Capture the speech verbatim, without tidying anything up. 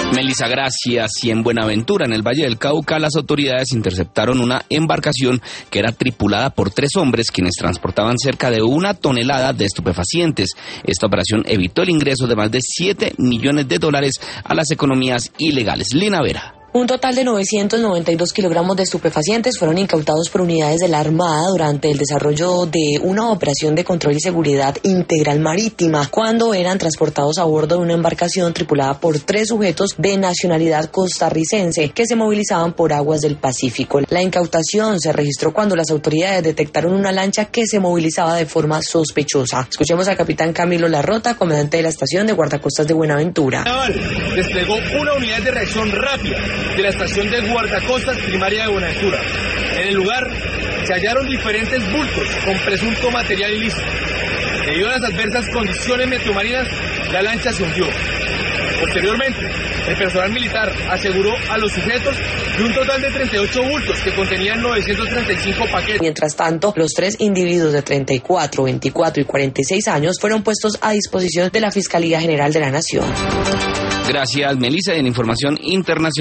Melissa, gracias. Y en Buenaventura, en el Valle del Cauca, las autoridades interceptaron una embarcación que era tripulada por tres hombres quienes transportaban cerca de una tonelada de estupefacientes. Esta operación evitó el ingreso de más de siete millones de dólares a las economías ilegales. Lina Vera. Un total de novecientos noventa y dos kilogramos de estupefacientes fueron incautados por unidades de la Armada durante el desarrollo de una operación de control y seguridad integral marítima, cuando eran transportados a bordo de una embarcación tripulada por tres sujetos de nacionalidad costarricense que se movilizaban por aguas del Pacífico. La incautación se registró cuando las autoridades detectaron una lancha que se movilizaba de forma sospechosa. Escuchemos al capitán Camilo Larrota, comandante de la estación de guardacostas de Buenaventura. Desplegó una unidad de reacción rápida de la estación de guardacostas primaria de Buenaventura. En el lugar se hallaron diferentes bultos con presunto material ilícito. Debido a las adversas condiciones meteomarinas, la lancha se hundió. Posteriormente, el personal militar aseguró a los sujetos de un total de treinta y ocho bultos que contenían novecientos treinta y cinco paquetes. Mientras tanto, los tres individuos de treinta y cuatro, veinticuatro y cuarenta y seis años fueron puestos a disposición de la Fiscalía General de la Nación. Gracias, Melissa. En información internacional.